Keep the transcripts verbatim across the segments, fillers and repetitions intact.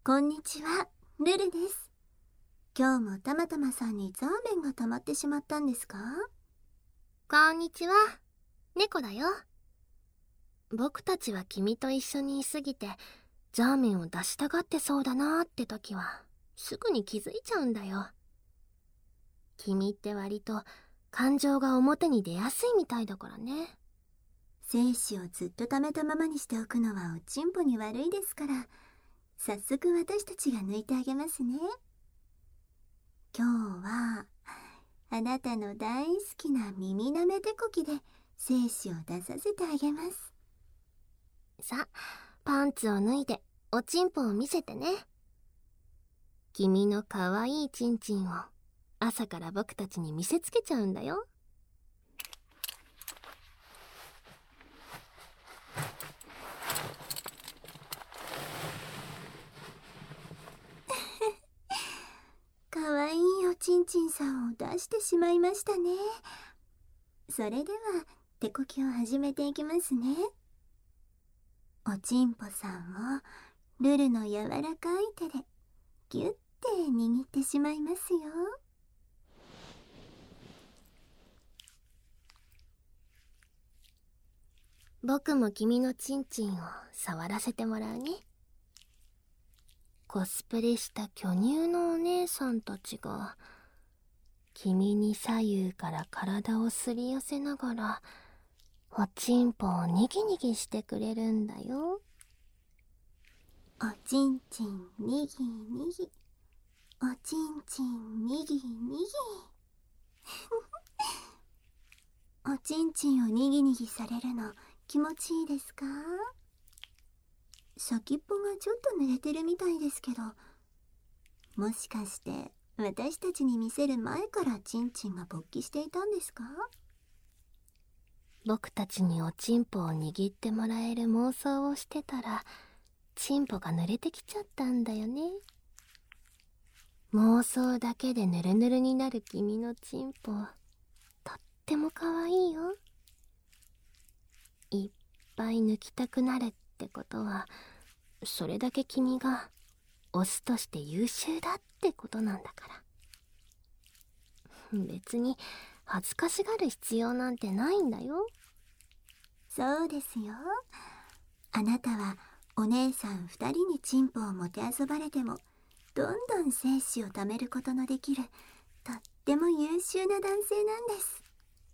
こんにちは、ルルです。今日もたまたまさんにザーメンが溜まってしまったんですか？ こんにちは、猫だよ。僕たちは君と一緒にいすぎてザーメンを出したがってそうだなーって時はすぐに気づいちゃうんだよ。君って割と感情が表に出やすいみたいだからね。 精子をずっと溜めたままにしておくのはおちんぽに悪いですから、早速私たちが抜いてあげますね。今日はあなたの大好きな耳なめ手こきで精子を出させてあげます。 さあ、パンツを脱いでおちんぽを見せてね。君のかわいいチンチンを朝から僕たちに見せつけちゃうんだよ。 かわいいおちんちんさんを出してしまいましたね。それでは手こきを始めていきますね。おちんぽさんをルルの柔らかい手でギュッて握ってしまいますよ。 僕も君のチンチンを触らせてもらうね。コスプレした巨乳のお姉さんたちが君に左右から体をすり寄せながらおちんぽをにぎにぎしてくれるんだよ。 おちんちんにぎにぎ、おちんちんにぎにぎおちんちんをにぎにぎされるの気持ちいいですか？先っぽがちょっと濡れてるみたいですけど、もしかして私たちに見せる前からちんちんが勃起していたんですか？ 僕たちにおちんぽを握ってもらえる妄想をしてたらちんぽが濡れてきちゃったんだよね。妄想だけでぬるぬるになる君のちんぽ、とってもかわいいよ。いっぱい抜きたくなるってことはそれだけ君がオスとして優秀だってことなんだから。別に恥ずかしがる必要なんてないんだよ。 そうですよ。あなたはお姉さん二人にチンポをもてあそばれてもどんどん精子を貯めることのできるとっても優秀な男性なんです。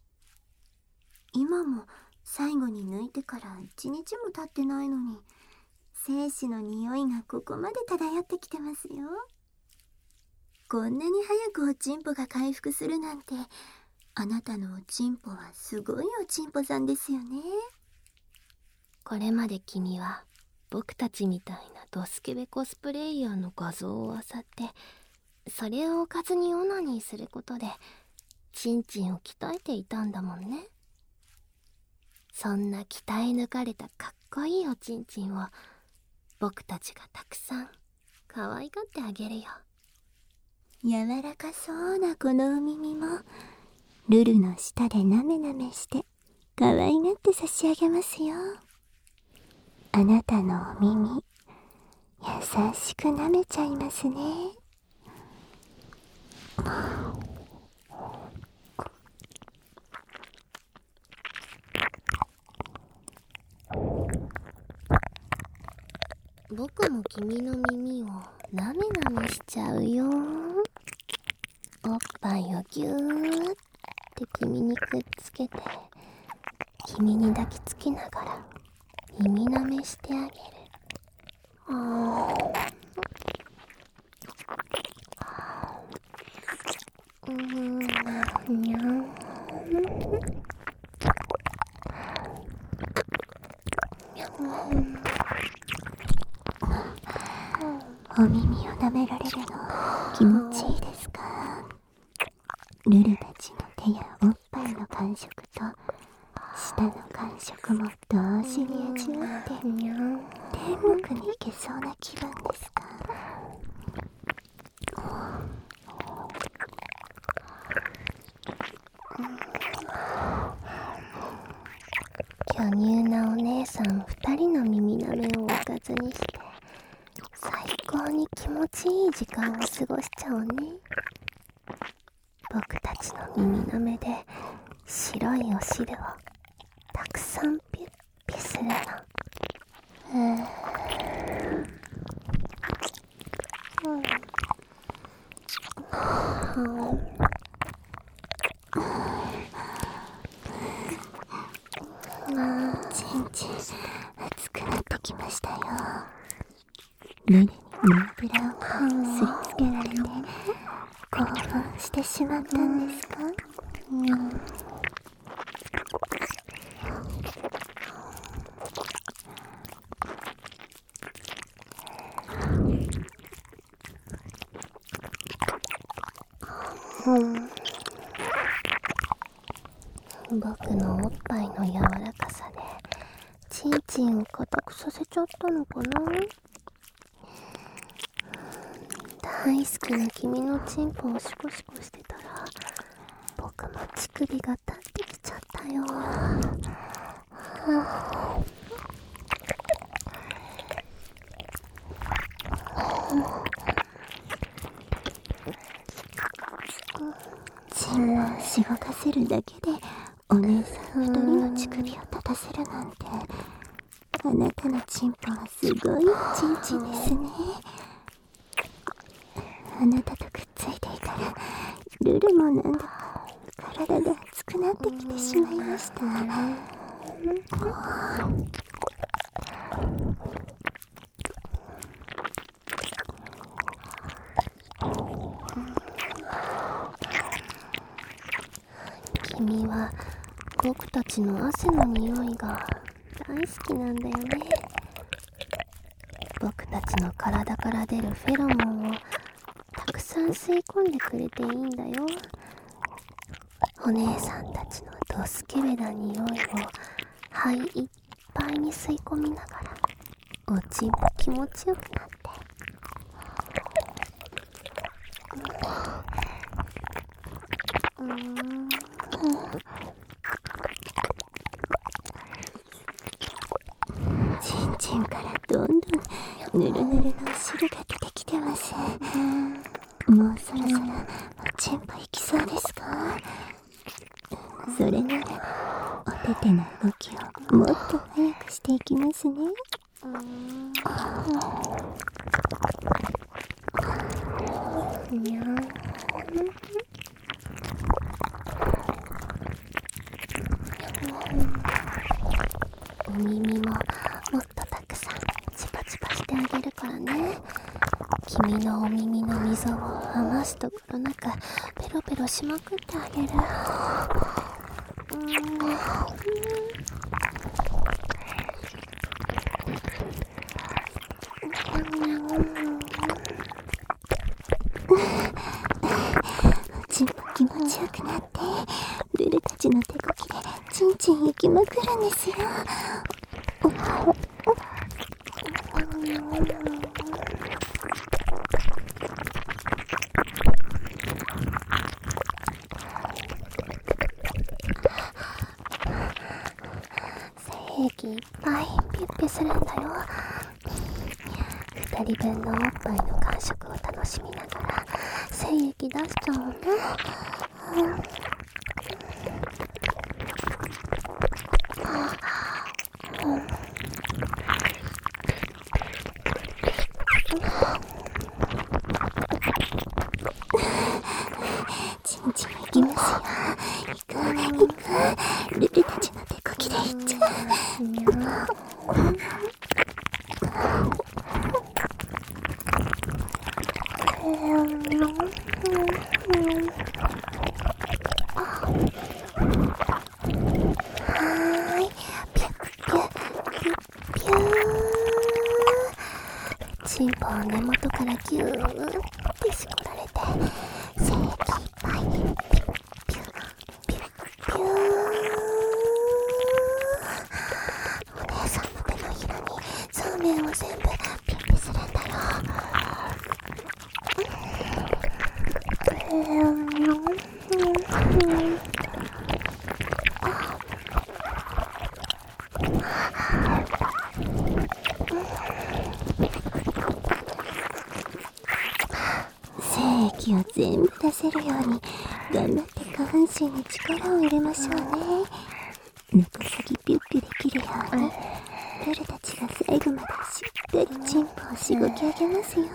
今も最後に抜いてから一日も経ってないのに精子の匂いがここまで漂ってきてますよ。こんなに早くおちんぽが回復するなんて、あなたのおちんぽはすごいおちんぽさんですよね。 これまで君は僕たちみたいなドスケベコスプレイヤーの画像を漁ってそれをおかずにオナニーすることでチンチンを鍛えていたんだもんね。そんな鍛え抜かれたかっこいいおちんちんを僕たちがたくさん可愛がってあげるよ。 柔らかそうなこのお耳もルルの舌でなめなめして可愛がって差し上げますよ。あなたのお耳優しくなめちゃいますね。 僕も君の耳をなめなめしちゃうよ。おっぱいをぎゅーって君にくっつけて君に抱きつきながら耳なめしてあげる。あーうーんにゃんお耳を舐められるの気持ちいいですか？ルルたちの手やおっぱいの感触と舌の感触も同時に味わって天国に行けそうな気分ですか？ 巨乳なお姉さん二人の耳なめをおかずにして最高に気持ちいい時間を過ごしちゃおうね。僕たちの耳の目で白いお汁をたくさんピュッピュするの。うんちんちん熱くなってきましたよ。胸にノーブラをすりつけられて興奮してしまったんですか？うん僕のおっぱいの柔らかさでチンチンを硬くさせちゃったのかな。大好きな君のチンポをシコシコしてたら僕も乳首が立ってきちゃったよ。 チンをしごかせるだけでお姉さん二人の乳首を立たせるなんて、あなたのチンポはすごいチンチンですね。あなたとくっついていたらルルもなんだか体が熱くなってきてしまいました。 君は僕たちの汗の匂いが大好きなんだよね。僕たちの体から出るフェロモンをたくさん吸い込んでくれていいんだよ。お姉さんたちのドスケベな匂いを肺いっぱいに吸い込みながらおちんも気持ちよくなって、うーんチンチンからどんどんぬるぬるのお汁が出てきてます。もうそろそろおちんぽいきそうですか？それならお手手の動きをもっと早くしていきますね。 にゃんお耳ももっとたくさんチパチパしてあげるからね。君のお耳の溝を余すところなくペロペロしまくってあげる。うーんおちんぽ気持ちよくなってルルたちの手こきでチンチン行きまくるんですよ。 精液いっぱいピュッピュするんだよ。二人分のおっぱいの感触を楽しみながら精液出しちゃおうね。 チンチン行きますよ。行く行く、ルルたちの手こきで行っちゃう。 チンポを根元からギューって絞られて精液いっぱいにピュッピュッピュッピュー。お姉さんの手のひらにそうめんを全部ピュッピュするんだよ。 気を全部出せるように頑張って下半身に力を入れましょうね。根こそぎピュッピュできるようにルルたちが最後までしっかりチンポをしごき上げますよ。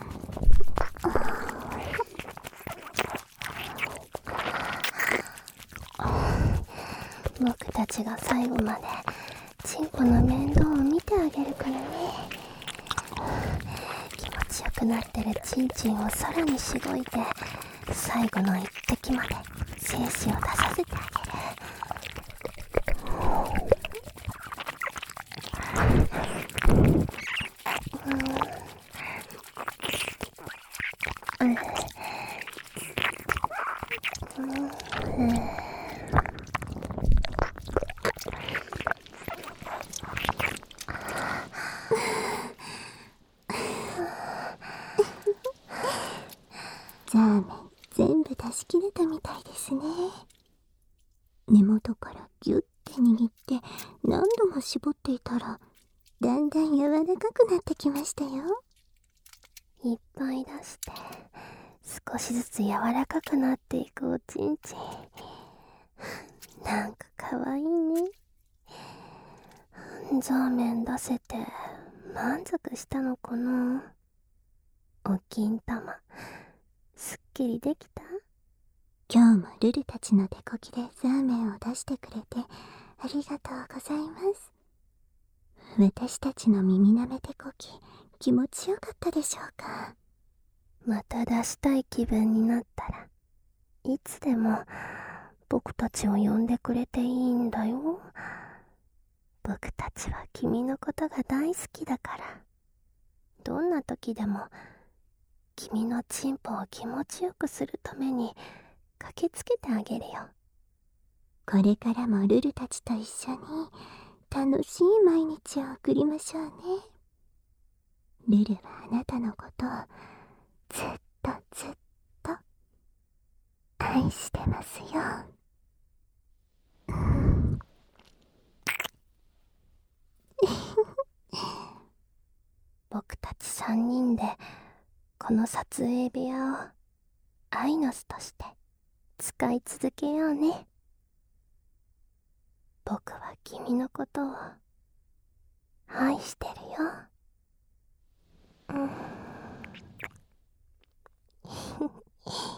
僕たちが最後までチンポの面倒を見てあげるからね。気持ちよくなってるチンチンをさらにしごいて、最後の一滴まで精子を出させてあげる。 ザーメン全部出し切れたみたいですね。根元からギュッて握って何度も絞っていたらだんだん柔らかくなってきましたよ。 いっぱい出して少しずつ柔らかくなっていくおちんちん。なんかかわいいね。ザーメン出せて満足したのかな。お金玉すっきりできた？ 今日もルルたちの手こきでザーメンを出してくれてありがとうございます。私たちの耳なめ手こき気持ちよかったでしょうか。 また出したい気分になったらいつでも僕たちを呼んでくれていいんだよ。僕たちは君のことが大好きだから、どんな時でも君のチンポを気持ちよくするために駆けつけてあげるよ。 これからもルルたちと一緒に楽しい毎日を送りましょうね。ルルはあなたのことをずっとずっと愛してますよ。 僕たち三人でこの撮影部屋をアイノスとして使い続けようね。僕は君のことを愛してるよ。うん